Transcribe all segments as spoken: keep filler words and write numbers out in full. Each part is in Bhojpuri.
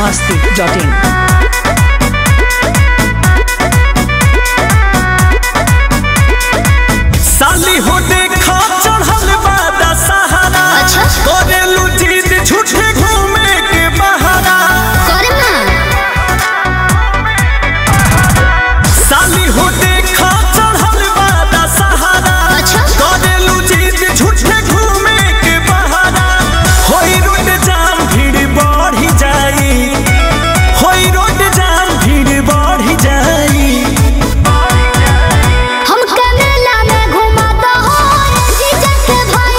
masti dot in. साली हो देखा चढ़ल बादा सहारा। अच्छा करेलू जीत झूठे घूमे के बहारा। करे ना साली हो देखा चढ़ल बादा सहारा। अच्छा करेलू जीत झूठे घूमे के बहारा। होई रोड जाम भीड़ बढ़ी जाई। होई रोड जाम भीड़ बढ़ी जाई। हमके मेला में घुमाता हो जीजा के भाई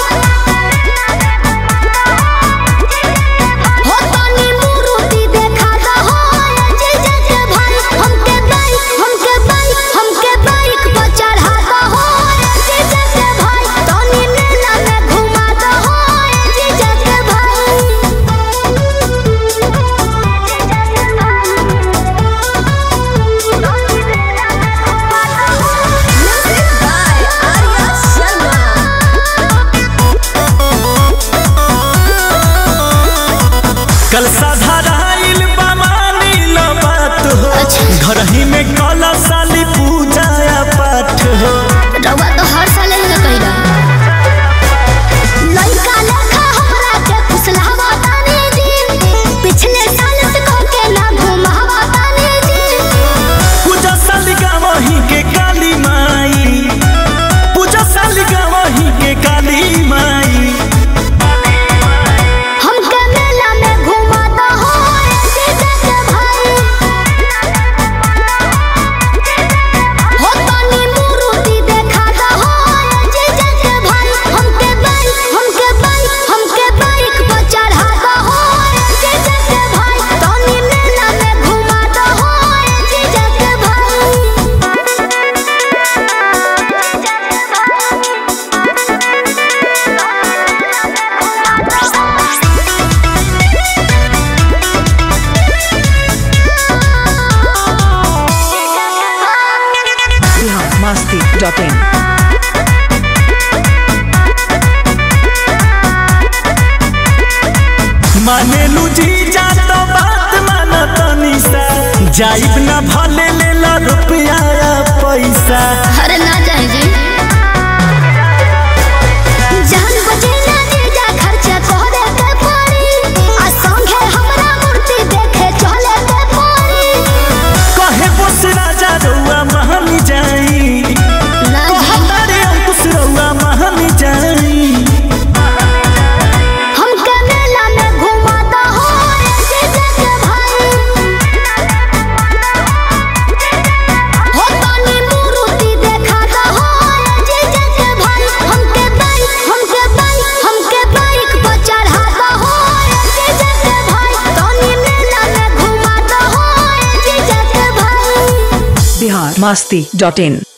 हो तनी मूर्ति देखाता हो जीजा के भाई। हमके बाइक हमके बाइक हमके बाइक पर चढ़ाता हो जीजा के भाई। तनी मेला में घुमाता हो जीजा के भाई। Music by Arya Sharma. कल साधाराइल बमानी न बात हो। अच्छा। घर ही में कला साली पूजा या पाठ हो। रउआ तो हर साल ही ना कहिला लइका लेखा हमरा के फुसलावा तानी जी। पिछले साल से कह के ना घुमावा तानी जी। पूजा साली गावही के काली माई। पूजा साली गावही के काली माई। हमके मेला में घुमाता हो जीजा के भाई हो तनी मूर्ति देखाता हो जीजा के भाई। हमके बाइक हमके बाइक हमके बाइक पर चढ़ाता हो जीजा के भाई। तनी मेला में घुमाता हो जीजा के भाई। Bihar masti dot in. मानेलू जी जा तो बात माना तनी सा। जाइब ना भले ले ला रुपया या पैसा। अरे ना जाए जी जान बचे ना जीजा खर्चा करे के पड़ी। आ संगे हमरा मूर्ति देखे चले के पड़ी। कहे बोस राजा रउआ महानी जाई। ना जी हमारे अंकुश रउआ महानी जाई। हमके मेला में घुमाता हो जीजा के भाई हो तनी मूर्ति देखाता हो जीजा के भाई। हमके बाइक हमके बाइक हमके बाइक पर चढ़ाता हो जीजा के भाई। तनी मेला में घुमाता हो जीजा के भाई। Bihar masti dot in.